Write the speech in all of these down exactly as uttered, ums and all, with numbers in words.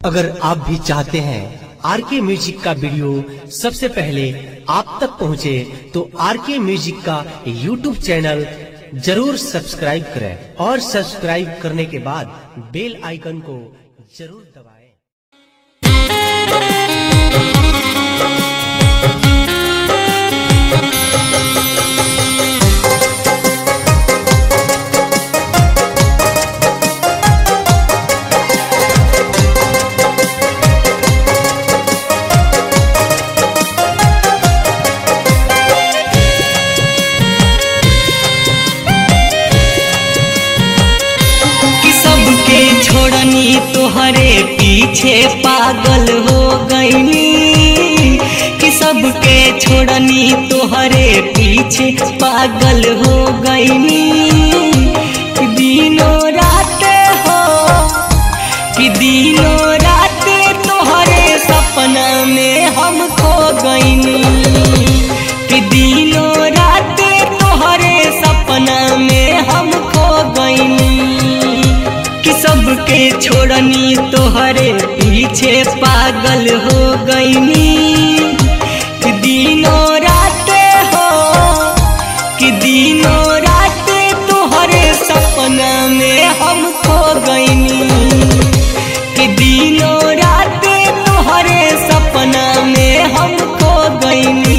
अगर आप भी चाहते हैं आर के म्यूजिक का वीडियो सबसे पहले आप तक पहुंचे, तो आर के म्यूजिक का यूट्यूब चैनल जरूर सब्सक्राइब करें और सब्सक्राइब करने के बाद बेल आइकन को जरूर दबाएं। छोड़नी तोहरे पीछे पागल हो गईनी, कि सबके छोड़नी तोहरे पीछे पागल हो गईनी। कि दिनों रात हो कि दिनों रात तोहरे सपना में हम खो गईनी, कि दिनों रात तोहरे सपना में हम खो गईनी। सबके छोड़नी तोहरे पीछे पागल हो गईनी, कि दिनों रात हो कि दिनों रात तोहरे सपना में हम खो गईनी, कि दिनों रात तोहरे सपना में हम खो गईनी।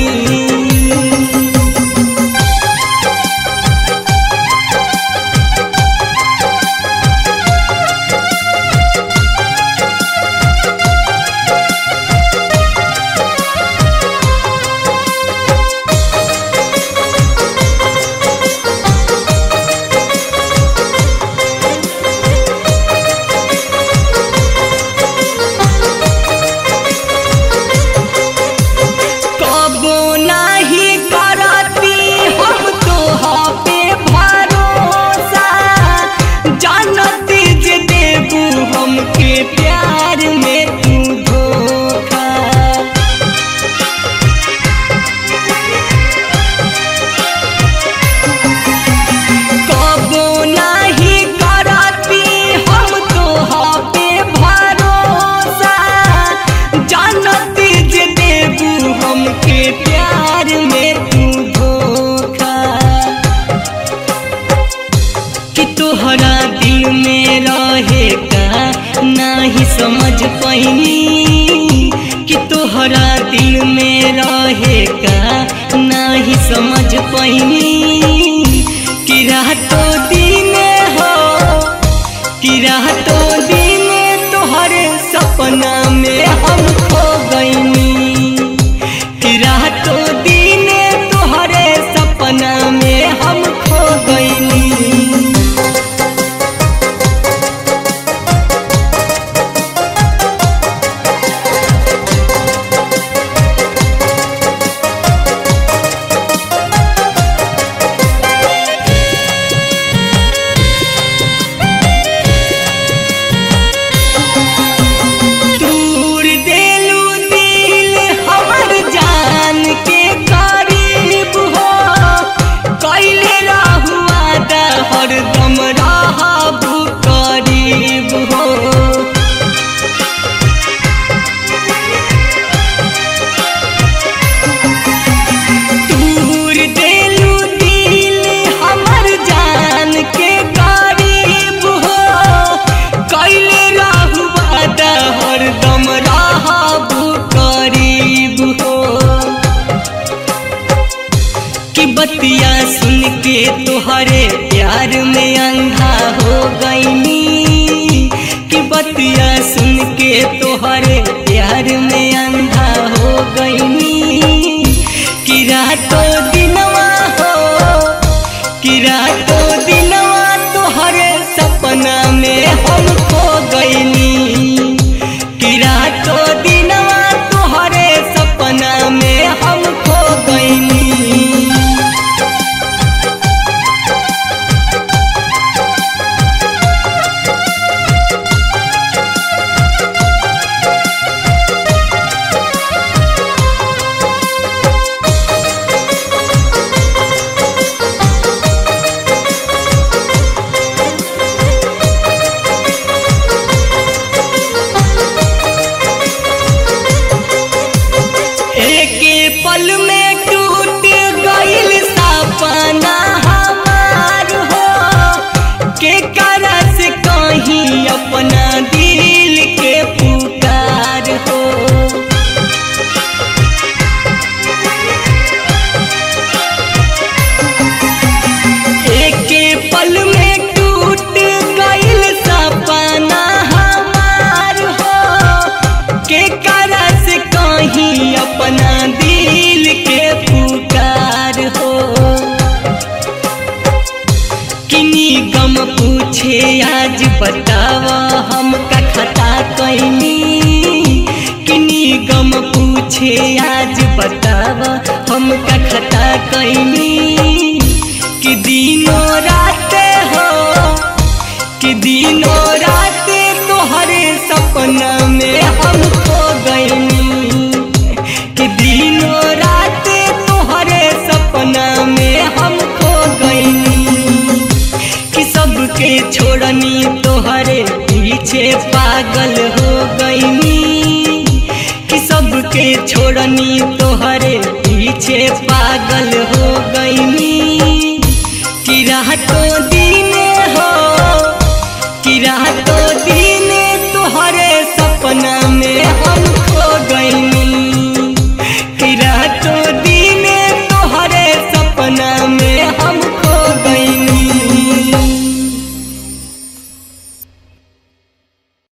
तोहरा दिल में रहे का नहीं समझ पैनी, कि तोहरा दिल में रहे का नहीं समझ पैनी। कि रातों दिन हो कि रातों दिन तोहरे सपना में हम खो गईनी, कि रातों दिन तोहरे सपना में हम खो गईनी। बतिया सुन के तोहरे प्यार में अंधा हो गईनी, कि बतिया सुन के तोहरे प्यार में अंधा हो गईनी। कि रातों दिनवा हो कि रातों दिनवा तोहरे सपना में हम खो गईनी, कि रातों दिनवा तोहरे सपना में हम खो गईनी। कहीं अपना दिल के पुकार हो। किनी गम पूछे आज बतावा हम का खता कैनी, किनी गम पूछे आज बतावा हम का खता कैनी। कि दिनों रात हो कि दिनों रात तोहरे सपना में हम खो गईनी, कि दिनों रात तोहरे सपना में हम खो गईनी। कि सबके छोड़नी तोहरे पीछे पागल हो गईनी, कि सबके छोड़नी तोहरे पीछे पागल हो